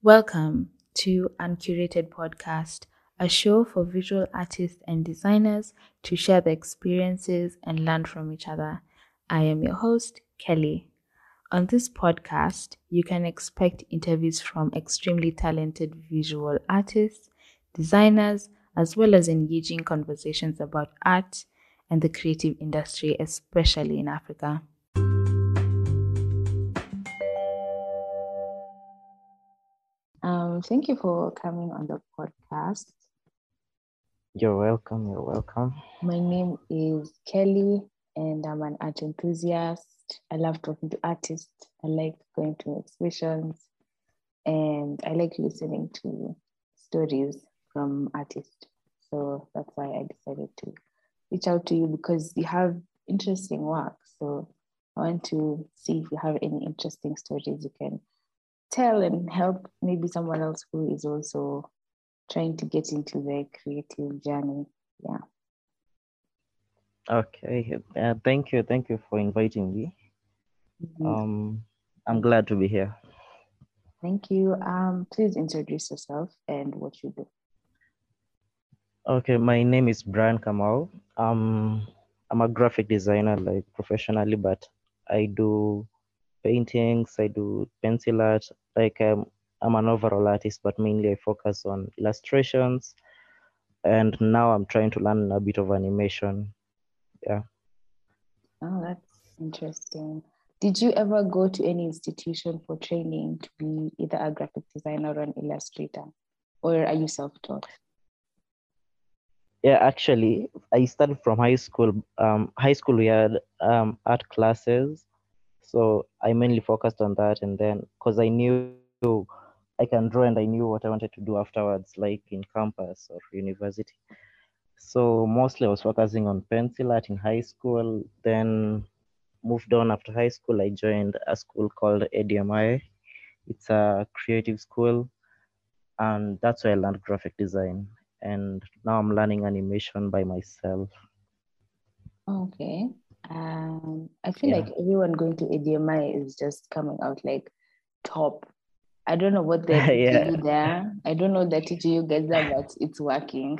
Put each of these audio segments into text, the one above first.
Welcome to Uncurated Podcast, a show for visual artists and designers to share their experiences and learn from each other. I am your host, Kelly. On this podcast, you can expect interviews from extremely talented visual artists, designers, as well as engaging conversations about art and the creative industry, especially in Africa. Thank you for coming on the podcast. You're welcome. You're welcome. My name is Kelly, and I'm an art enthusiast. I love talking to artists. I like going to exhibitions, and I like listening to stories from artists. So that's why I decided to reach out to you because you have interesting work. So I want to see if you have any interesting stories you can tell and help maybe someone else who is also trying to get into the creative journey. Yeah. Okay. Thank you. Thank you for inviting me. Mhm. I'm glad to be here. Thank you. Please introduce yourself and what you do. Okay. My name is Brian Kamau. I'm a graphic designer, like professionally, but I do paintings. I do pencil art. Like I'm an overall artist, but mainly I focus on illustrations. And now I'm trying to learn a bit of animation. Yeah. Oh, that's interesting. Did you ever go to any institution for training to be either a graphic designer or an illustrator? Or are you self-taught? Yeah, actually, I started from high school. High school we had art classes, so I mainly focused on that, and then because I knew I can draw and I knew what I wanted to do afterwards, like in campus or university. So mostly I was focusing on pencil art in high school. Then moved on after high school. I joined a school called ADMI. It's a creative school, and that's where I learned graphic design. And now I'm learning animation by myself. Okay. I feel Yeah. like everyone going to ADMI is just coming out like top. I don't know what they're teaching Yeah. you there. I don't know they're teaching you guys there, but it's working.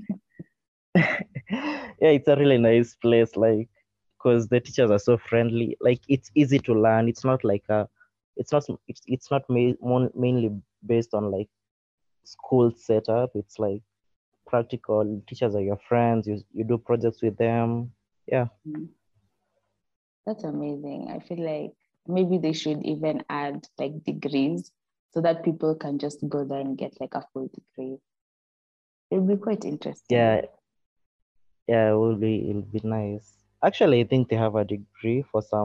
Yeah, it's a really nice place, like, because the teachers are so friendly. Like, it's easy to learn. It's not like it's not mainly based on like school setup. It's like practical. Teachers are your friends. You do projects with them. Yeah. That's amazing. I feel like maybe they should even add like degrees so that people can just go there and get like a full degree. It'll be quite interesting. Yeah, yeah, it'll be nice. Actually, I think they have a degree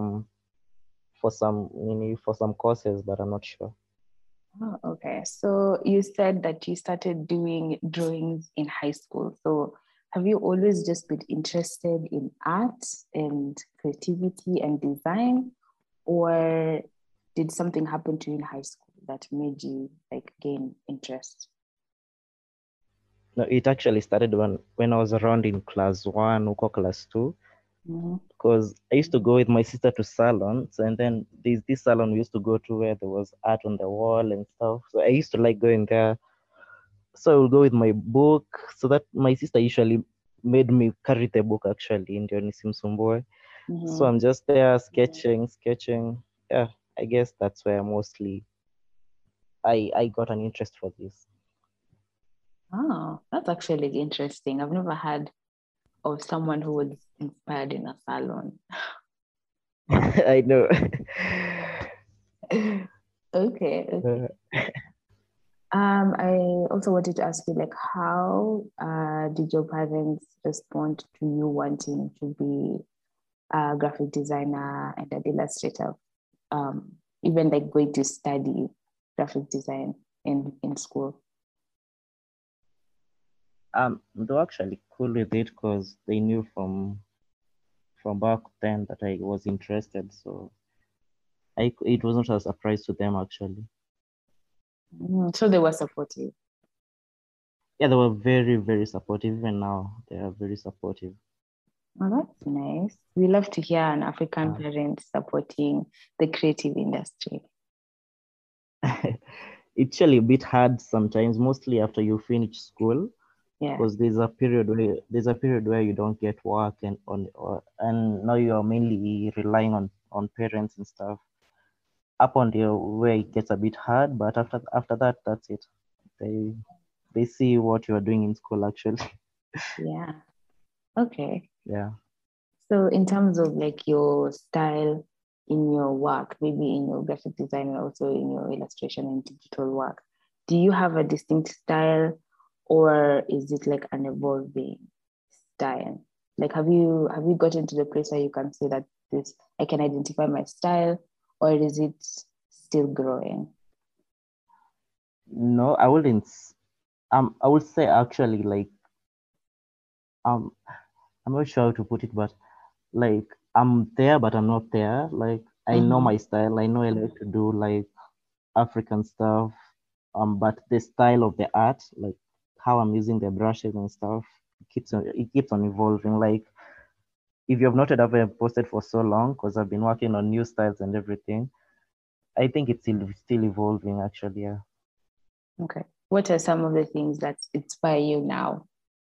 for some courses, but I'm not sure. Oh, okay. So you said that you started doing drawings in high school. So have you always just been interested in art and creativity and design? Or did something happen to you in high school that made you like gain interest? No, it actually started when I was around in class one, or class two, Mhm. because I used to go with my sister to salons, and then there's this salon we used to go to where there was art on the wall and stuff. So I used to like going there. So I would go with my book, so that my sister usually made me carry the book actually in Johnny Simsumboy. So Mhm. I'm just there sketching. Yeah, I guess that's where mostly I got an interest for this. Oh, that's actually interesting. I've never heard of someone who was inspired in a salon. I know. Okay, okay. Uh, I also wanted to ask you, like, how did your parents respond to you wanting to be a graphic designer and an illustrator? Even like going to study graphic design in school. they were actually cool with it because they knew from back then that I was interested. So it wasn't a surprise to them actually. So they were supportive. Yeah, they were very, very supportive. Even now, they are very supportive. Oh, that's nice. We love to hear an African Uh, parent supporting the creative industry. it's actually a bit hard sometimes, mostly after you finish school, Yeah. because there's a period where you don't get work and now you are mainly relying on parents and stuff. Up until where it gets a bit hard, but after that, that's it. They they see what you are doing in school actually. Yeah. Okay. Yeah. So in terms of like your style in your work, maybe in your graphic design and also in your illustration and digital work, do you have a distinct style or is it like an evolving style? Like have you gotten to the place where you can say that this I can identify my style or is it still growing? No, I wouldn't. I would say actually like um, I'm not sure how to put it, but like I'm there, but I'm not there. Like I know Mm-hmm. my style. I know I like to do like African stuff. But the style of the art, like how I'm using the brushes and stuff, it keeps on evolving. Like if you have noted, I've been posted for so long because I've been working on new styles and everything. I think it's still evolving actually. Yeah. Okay. What are some of the things that inspire you now?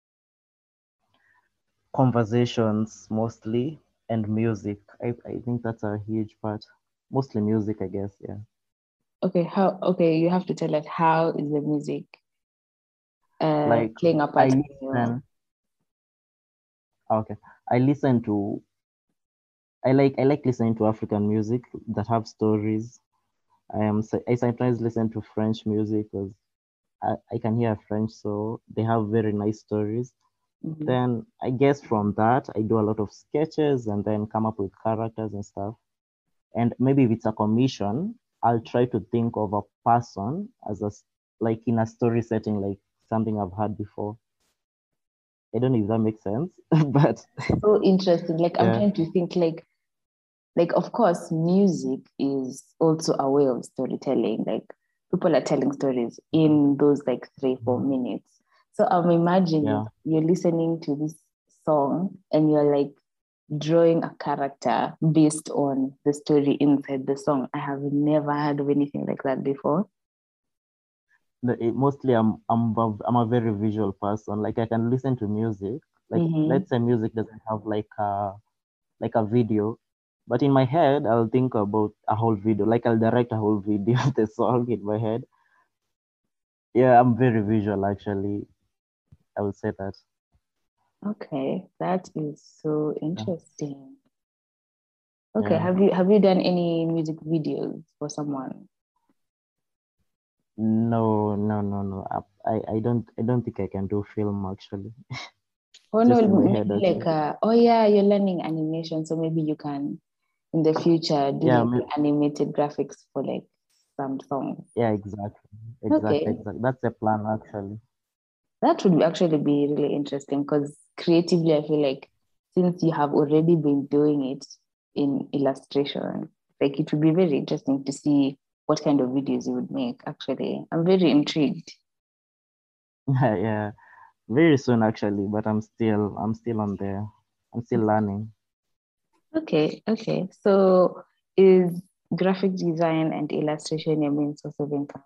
Conversations mostly and music. I think that's a huge part. Mostly music, I guess. Yeah. Okay, you have to tell us how is the music Like playing a I part in your listen. Okay. I listen to. I like listening to African music that have stories. I sometimes listen to French music because I can hear French, so they have very nice stories. Mhm. Then I guess from that I do a lot of sketches and then come up with characters and stuff. And maybe if it's a commission, I'll try to think of a person like in a story setting, like something I've had before. I don't know if that makes sense, but So interesting. Like I'm yeah, trying to think like of course music is also a way of storytelling. Like people are telling stories in those like 3-4 minutes. So I'm imagining yeah. you're listening to this song and you're like drawing a character based on the story inside the song. I have never heard of anything like that before. Mostly I'm a very visual person. Like I can listen to music. Like Mm-hmm. let's say music doesn't have like a video, but in my head I'll think about a whole video. Like I'll direct a whole video of the song in my head. Yeah, I'm very visual actually. I would say that. Okay, that is so Yeah. interesting. Okay, Yeah. have you done any music videos for someone? No, no, no, no. I don't think I can do film actually. Oh no, Just in my head maybe like actually. oh yeah, you're learning animation, so maybe you can in the future do Yeah, like animated graphics for like some songs. yeah, exactly. Exactly, Okay, exactly. That's the plan actually. that would actually be really interesting because creatively, I feel like since you have already been doing it in illustration, like it would be very interesting to see what kind of videos you would make. Actually, I'm very intrigued. Yeah, yeah. Very soon actually, but I'm still on there. I'm still learning. Okay, okay. So is graphic design and illustration your main source of income?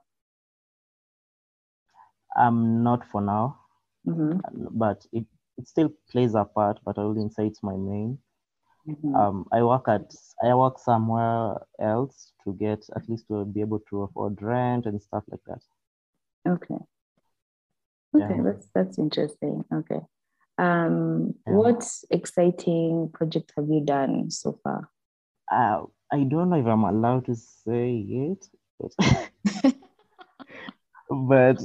I'm not for now, Mm-hmm. but it still plays a part, but I wouldn't say it's my main. Mm-hmm. I work somewhere else to get at least to be able to afford rent and stuff like that. Okay. Okay, Yeah, that's interesting. Okay. yeah. What exciting project have you done so far? I don't know if I'm allowed to say it, but but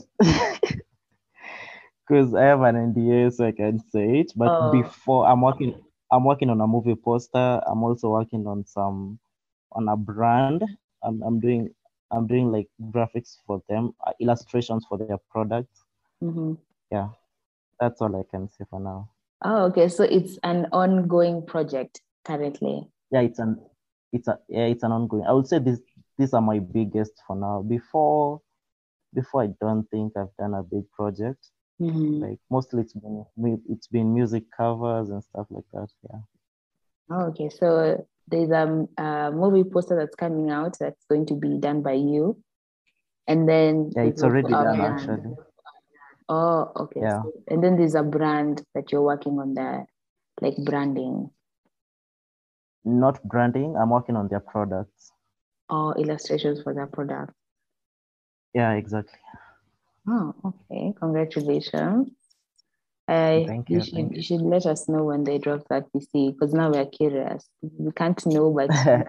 because I have an NDA, so I can say it. But Oh, before I'm working on a movie poster. I'm also working on a brand. I'm doing like graphics for them, illustrations for their products. mm-hmm. Yeah, that's all I can say for now. Oh, okay. So it's an ongoing project currently. Yeah, it's an ongoing. I would say these are my biggest for now. Before I don't think I've done a big project. Mm-hmm. Like mostly it's been music covers and stuff like that. Yeah. Oh, okay. So there's a movie poster that's coming out that's going to be done by you. And then Yeah, there's it's also already a done brand. actually. Oh, okay. Yeah, So, and then there's a brand that you're working on there, like branding not branding. I'm working on their products. or illustrations for that product. Yeah, exactly. Oh, okay. Congratulations. I Thank you you. should Thank you should let us know when they drop that PC because now we're curious. We can't know, but you.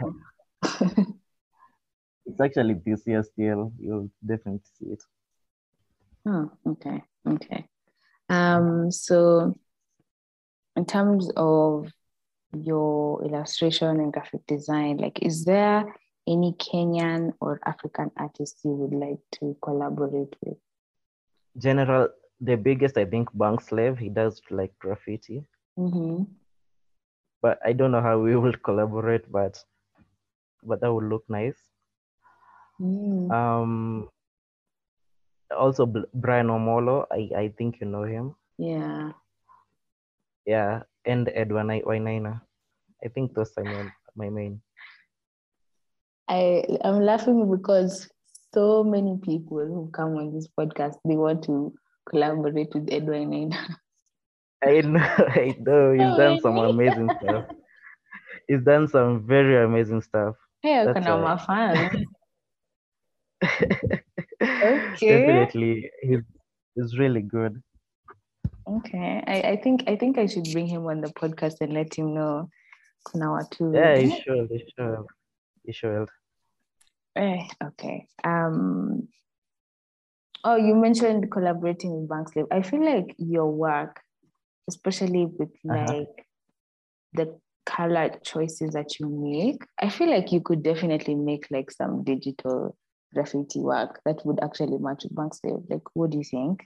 It's actually this year still. You'll definitely see it. Oh, okay. Okay. So in terms of your illustration and graphic design, like is there any Kenyan or African artists you would like to collaborate with? General, the biggest, I think, Bank Slave. He does like graffiti, Mm-hmm. but I don't know how we will collaborate. But that would look nice. Mm, Um, also Brian Omolo. I think you know him. yeah. Yeah, and Edwin Wainaina. I think those are my main. I'm laughing because so many people who come on this podcast, they want to collaborate with Edwin and I know, I know. He's oh, done some really? amazing stuff. He's done some very amazing stuff. Hey, That's kuna why. mafans. Okay. Definitely, he's really good. Okay. I think I should bring him on the podcast and let him know kuna watu. Yeah, you should. Okay. Oh, you mentioned collaborating with Bankslave. I feel like your work, especially with Uh-huh. like the color choices that you make, I feel like you could definitely make like some digital graffiti work that would actually match with Bankslave. Like, what do you think?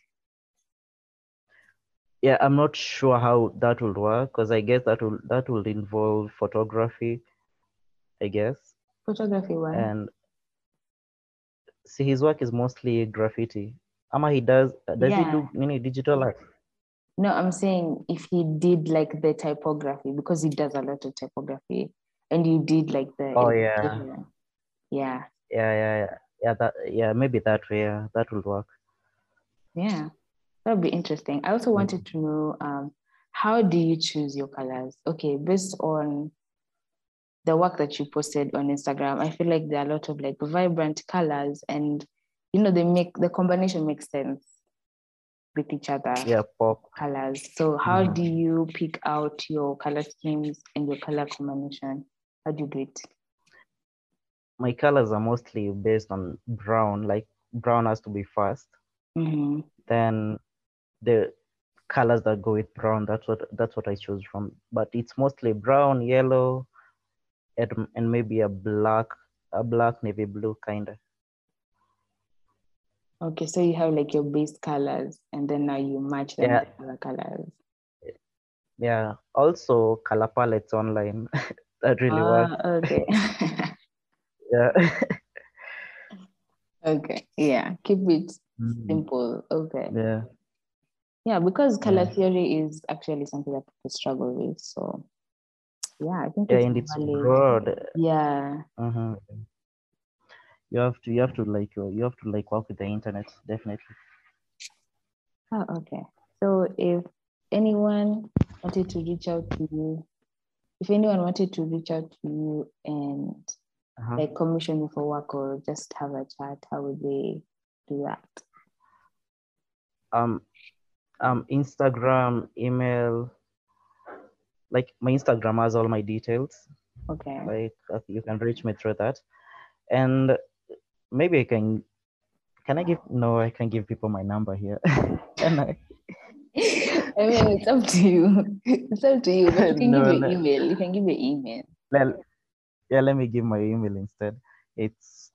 Yeah, I'm not sure how that will work because I guess that will involve photography, I guess. Photography, why? And see, his work is mostly graffiti. Ama he does he Yeah. do any digital art? No, I'm saying if he did like the typography, because he does a lot of typography, and you did like the Oh yeah, illustration. Yeah. yeah. Maybe that way. Yeah, that will work. Yeah. That would be interesting. I also Mm. wanted to know how do you choose your colors? Okay, based on the work that you posted on Instagram, I feel like there are a lot of like vibrant colors and they make the combination makes sense with each other Yeah, pop. colors. So how Mhm. do you pick out your color schemes and your color combination? How do you do it? My colors are mostly based on brown. Like brown has to be first. Mm-hmm. Then the colors that go with brown, that's what I choose from. But it's mostly brown, yellow, and maybe a black navy blue kind of. Okay, so you have like your base colors and then now you match them Yeah, with other colors. yeah. Also color palettes online. That really works. Ah, okay. Yeah. Okay. Yeah. Keep it Mhm. simple. Okay. Yeah, Yeah, because color yeah. theory is actually something that people struggle with. So yeah, I think Yeah, it's and a it's valid. broad. Yeah. Mhm. You have to like work with the internet, definitely. Oh, okay. So anyone wanted to reach out to you, if anyone wanted to reach out to you and Uh-huh. like commission you for work or just have a chat, how would they do that? Um, Instagram, email. Like my Instagram has all my details. Okay. Like you can reach me through that, and maybe I can. Can I give? No, I can give people my number here. Can I? I mean, it's up to you. It's up to you, but you can give No. your email. You can give your email. Well, yeah. Let me give my email instead. It's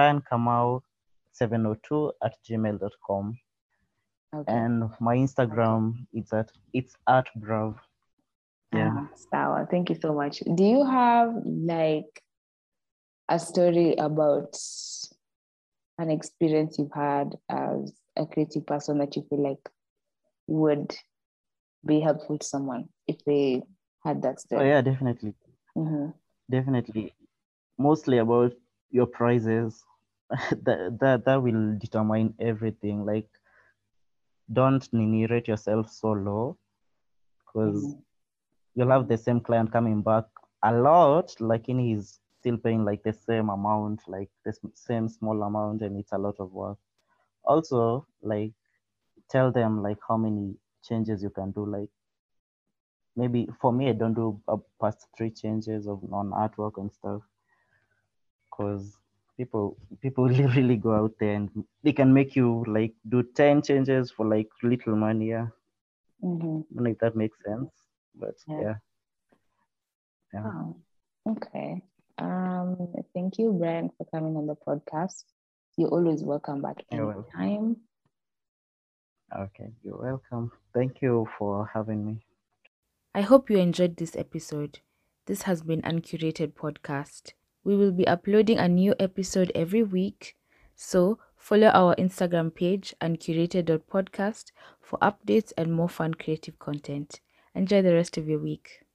briankamau702@gmail.com, Okay. and my Instagram it's at brav. Yeah. Sawa. Thank you so much. Do you have like a story about an experience you've had as a creative person that you feel like would be helpful to someone if they had that Oh story? yeah, definitely, Mm-hmm. definitely. Mostly about your prizes. that will determine everything. Like, don't rate yourself so low, because you'll have the same client coming back a lot, like in he's still paying like the same amount, like the same small amount, and it's a lot of work. Also, like, tell them like how many changes you can do. Like, maybe for me, I don't do past 3 changes of on artwork and stuff, because people really go out there and they can make you like do 10 changes for like little money. Yeah, I don't know if that makes sense, but Yeah. yeah. Yeah. Oh, okay. Thank you, Brian, for coming on the podcast. You're always welcome back You're welcome. anytime. Okay, you're welcome. Thank you for having me. I hope you enjoyed this episode. This has been Uncurated Podcast. We will be uploading a new episode every week, so follow our Instagram page uncurated.podcast for updates and more fun creative content. Enjoy the rest of your week.